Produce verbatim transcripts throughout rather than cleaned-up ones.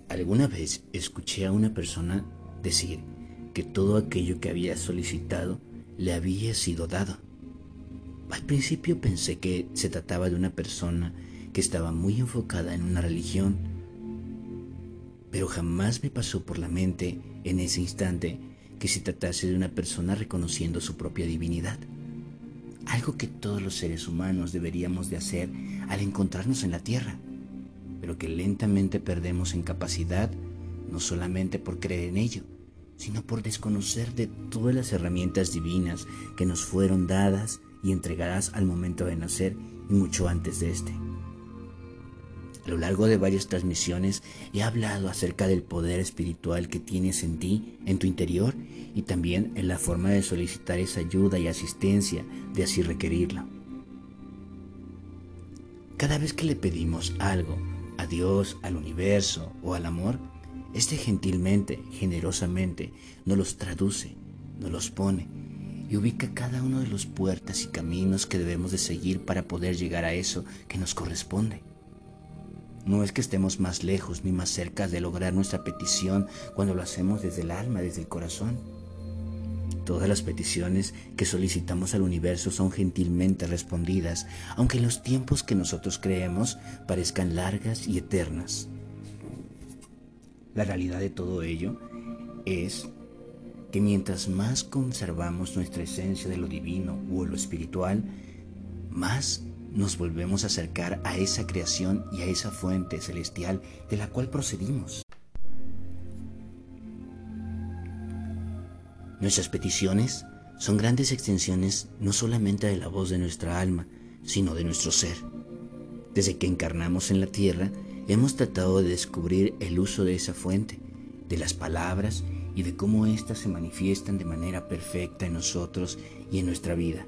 Alguna vez escuché a una persona decir que todo aquello que había solicitado le había sido dado. Al principio pensé que se trataba de una persona que estaba muy enfocada en una religión, pero jamás me pasó por la mente en ese instante que se tratase de una persona reconociendo su propia divinidad. Algo que todos los seres humanos deberíamos de hacer al encontrarnos en la tierra, pero que lentamente perdemos en capacidad, no solamente por creer en ello, sino por desconocer de todas las herramientas divinas que nos fueron dadas y entregadas al momento de nacer y mucho antes de este. A lo largo de varias transmisiones he hablado acerca del poder espiritual que tienes en ti, en tu interior, y también en la forma de solicitar esa ayuda y asistencia, de así requerirla. Cada vez que le pedimos algo a Dios, al universo o al amor, este gentilmente, generosamente, nos los traduce, nos los pone y ubica cada uno de los puertas y caminos que debemos de seguir para poder llegar a eso que nos corresponde. No es que estemos más lejos ni más cerca de lograr nuestra petición cuando lo hacemos desde el alma, desde el corazón. Todas las peticiones que solicitamos al universo son gentilmente respondidas, aunque en los tiempos que nosotros creemos parezcan largas y eternas. La realidad de todo ello es que mientras más conservamos nuestra esencia de lo divino o lo espiritual, más nos volvemos a acercar a esa creación y a esa fuente celestial de la cual procedimos. Nuestras peticiones son grandes extensiones no solamente de la voz de nuestra alma, sino de nuestro ser. Desde que encarnamos en la tierra, hemos tratado de descubrir el uso de esa fuente, de las palabras y de cómo éstas se manifiestan de manera perfecta en nosotros y en nuestra vida.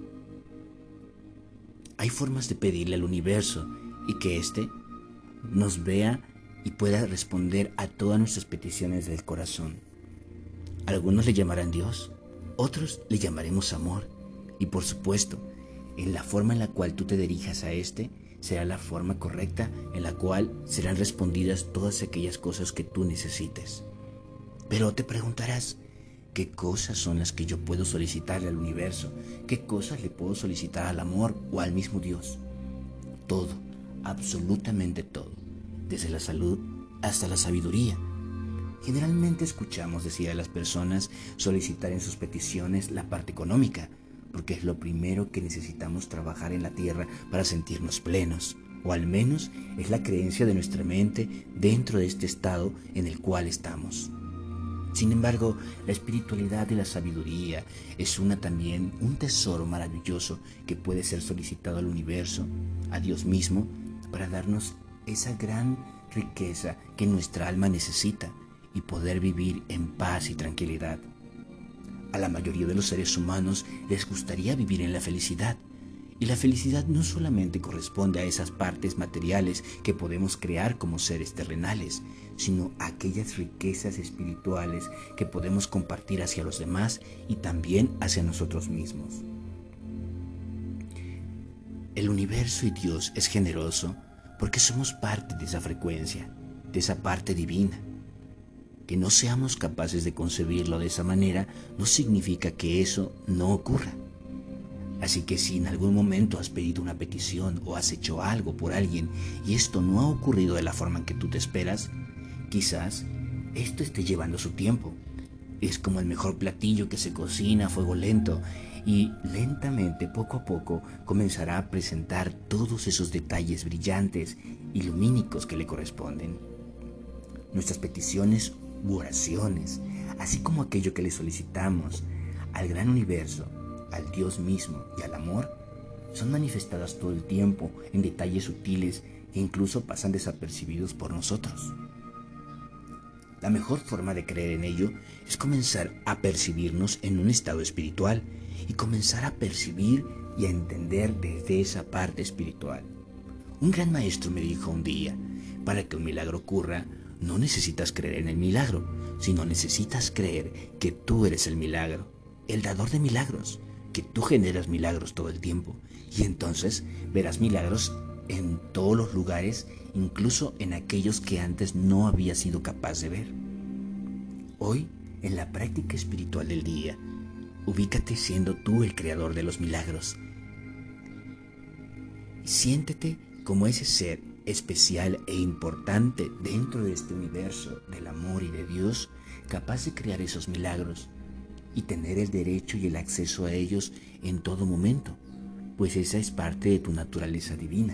Hay formas de pedirle al universo y que éste nos vea y pueda responder a todas nuestras peticiones del corazón. Algunos le llamarán Dios, otros le llamaremos amor, y por supuesto, en la forma en la cual tú te dirijas a este, será la forma correcta en la cual serán respondidas todas aquellas cosas que tú necesites. Pero te preguntarás, ¿qué cosas son las que yo puedo solicitarle al universo? ¿Qué cosas le puedo solicitar al amor o al mismo Dios? Todo, absolutamente todo, desde la salud hasta la sabiduría. Generalmente escuchamos decir a las personas solicitar en sus peticiones la parte económica, porque es lo primero que necesitamos trabajar en la tierra para sentirnos plenos, o al menos es la creencia de nuestra mente dentro de este estado en el cual estamos. Sin embargo, la espiritualidad y la sabiduría es una también un tesoro maravilloso que puede ser solicitado al universo, a Dios mismo, para darnos esa gran riqueza que nuestra alma necesita y poder vivir en paz y tranquilidad. A la mayoría de los seres humanos les gustaría vivir en la felicidad, y la felicidad no solamente corresponde a esas partes materiales que podemos crear como seres terrenales, sino a aquellas riquezas espirituales que podemos compartir hacia los demás y también hacia nosotros mismos. El universo y Dios es generoso porque somos parte de esa frecuencia, de esa parte divina. Que no seamos capaces de concebirlo de esa manera no significa que eso no ocurra. Así que si en algún momento has pedido una petición o has hecho algo por alguien y esto no ha ocurrido de la forma en que tú te esperas, quizás esto esté llevando su tiempo. Es como el mejor platillo que se cocina a fuego lento y lentamente, poco a poco, comenzará a presentar todos esos detalles brillantes y lumínicos que le corresponden. Nuestras peticiones u oraciones, así como aquello que le solicitamos al gran universo, al Dios mismo y al amor, son manifestadas todo el tiempo en detalles sutiles que incluso pasan desapercibidos por nosotros. La mejor forma de creer en ello es comenzar a percibirnos en un estado espiritual y comenzar a percibir y a entender desde esa parte espiritual. Un gran maestro me dijo un día, para que un milagro ocurra, no necesitas creer en el milagro, sino necesitas creer que tú eres el milagro, el dador de milagros, que tú generas milagros todo el tiempo, y entonces verás milagros en todos los lugares, incluso en aquellos que antes no había sido capaz de ver. Hoy, en la práctica espiritual del día, ubícate siendo tú el creador de los milagros. Siéntete como ese ser especial e importante dentro de este universo del amor y de Dios, capaz de crear esos milagros y tener el derecho y el acceso a ellos en todo momento, pues esa es parte de tu naturaleza divina.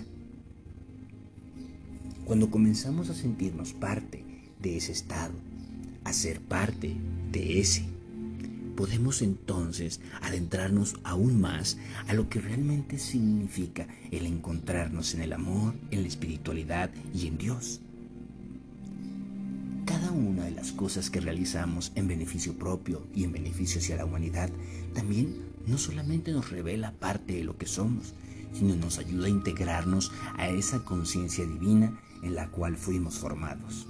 Cuando comenzamos a sentirnos parte de ese estado, a ser parte de ese, podemos entonces adentrarnos aún más a lo que realmente significa el encontrarnos en el amor, en la espiritualidad y en Dios. Cada una de las cosas que realizamos en beneficio propio y en beneficio hacia la humanidad también no solamente nos revela parte de lo que somos, sino nos ayuda a integrarnos a esa conciencia divina en la cual fuimos formados.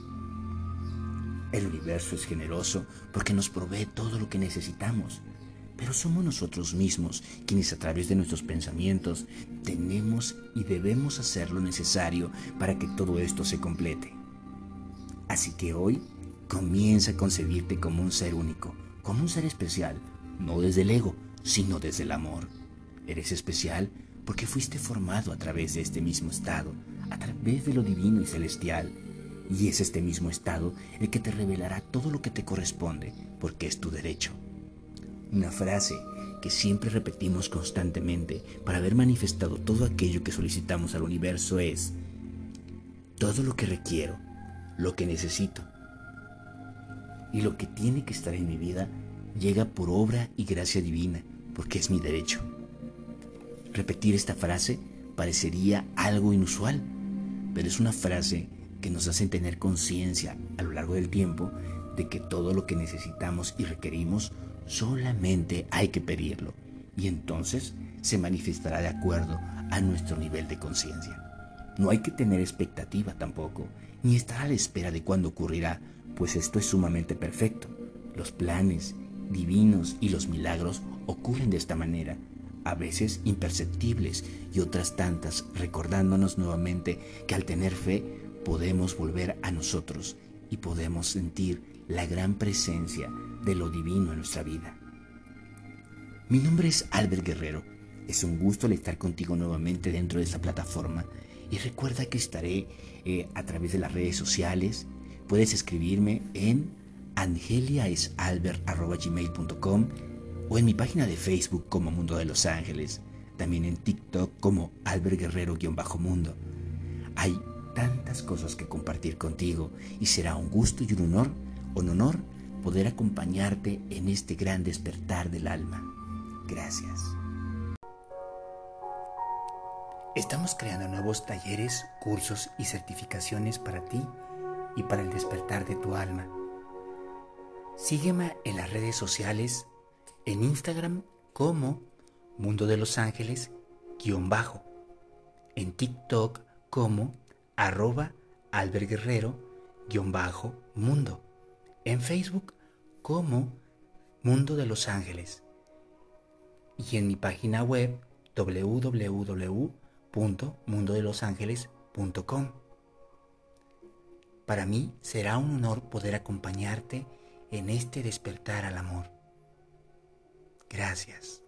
El universo es generoso porque nos provee todo lo que necesitamos, pero somos nosotros mismos quienes a través de nuestros pensamientos tenemos y debemos hacer lo necesario para que todo esto se complete. Así que hoy comienza a concebirte como un ser único, como un ser especial, no desde el ego, sino desde el amor. Eres especial porque fuiste formado a través de este mismo estado, a través de lo divino y celestial. Y es este mismo estado el que te revelará todo lo que te corresponde, porque es tu derecho. Una frase que siempre repetimos constantemente para haber manifestado todo aquello que solicitamos al universo es: todo lo que requiero, lo que necesito y lo que tiene que estar en mi vida llega por obra y gracia divina, porque es mi derecho. Repetir esta frase parecería algo inusual, pero es una frase que nos hacen tener conciencia a lo largo del tiempo de que todo lo que necesitamos y requerimos solamente hay que pedirlo, y entonces se manifestará de acuerdo a nuestro nivel de conciencia. No hay que tener expectativa tampoco, ni estar a la espera de cuándo ocurrirá, pues esto es sumamente perfecto. Los planes divinos y los milagros ocurren de esta manera, a veces imperceptibles y otras tantas recordándonos nuevamente que al tener fe podemos volver a nosotros y podemos sentir la gran presencia de lo divino en nuestra vida. Mi nombre es Albert Guerrero. Es un gusto el estar contigo nuevamente dentro de esta plataforma y recuerda que estaré eh, a través de las redes sociales. Puedes escribirme en angeliaesalbert arroba gmail punto com o en mi página de Facebook como Mundo de Los Ángeles, también en TikTok como Albert Guerrero-Mundo. Hay tantas cosas que compartir contigo y será un gusto y un honor, un honor poder acompañarte en este gran despertar del alma. Gracias. Estamos creando nuevos talleres, cursos y certificaciones para ti y para el despertar de tu alma. Sígueme en las redes sociales, en Instagram como Mundo de Los Ángeles guión bajo, en TikTok como arroba Albert Guerrero guión bajo mundo, en Facebook como Mundo de Los Ángeles y en mi página web doble u doble u doble u punto mundo de los ángeles punto com. Para mí será un honor poder acompañarte en este despertar al amor. Gracias.